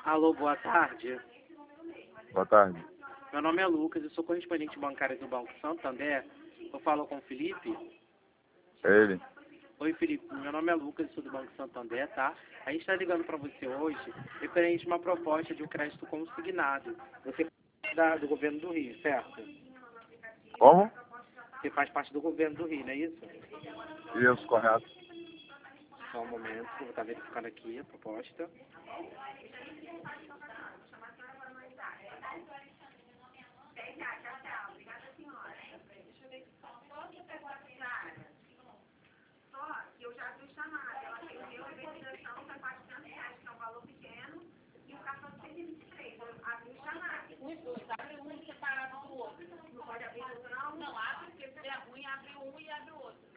Alô, boa tarde. Boa tarde. Meu nome é Lucas, eu sou correspondente bancário do Banco Santander. Eu falo com o Felipe. É ele? Oi, Felipe. Meu nome é Lucas, eu sou do Banco Santander, tá? A gente está ligando para você hoje referente a uma proposta de um crédito consignado. Você faz parte do governo do Rio, certo? Como? Você faz parte do governo do Rio, não é isso? Isso, correto. Só um momento, eu vou estar verificando aqui a proposta. Abre um separado do outro. Não pode abrir outro, não? Não, abre, porque se der ruim, abre um e abre o outro.